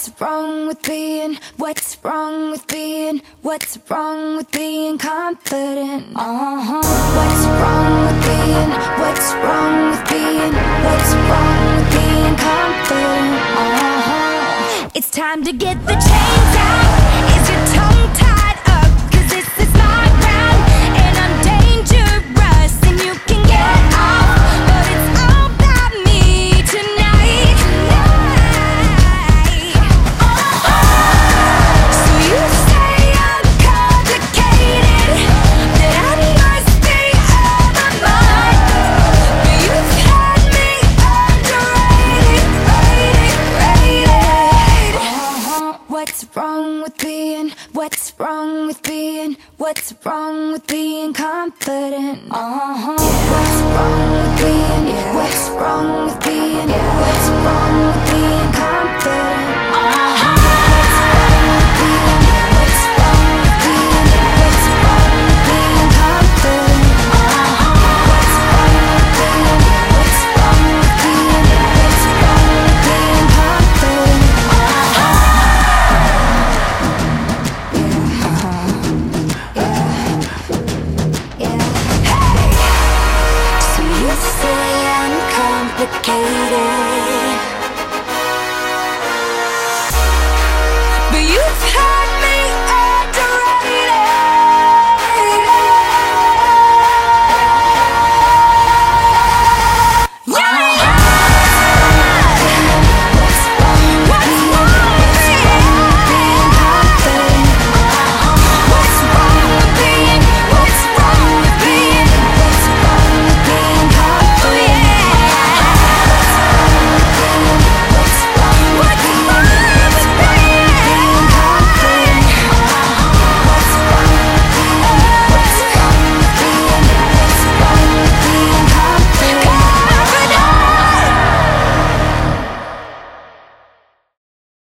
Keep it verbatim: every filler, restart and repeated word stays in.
What's wrong with being, what's wrong with being, what's wrong with being confident? Uh-huh. What's wrong with being, what's wrong with being, what's wrong with being confident? Uh-huh. It's time to get the chains out. Is your tongue tied up? Cause this is my ground, and I'm dangerous, and you can get off, but it's all about me tonight. Tonight. Oh, so you say I'm complicated, that I must be out of my mind, but you've had me underrated, rated, rated. Uh-huh. What's wrong with being, what's wrong with being, what's wrong with being confident? Uh-huh. What's wrong with being, what's wrong with being, what's wrong with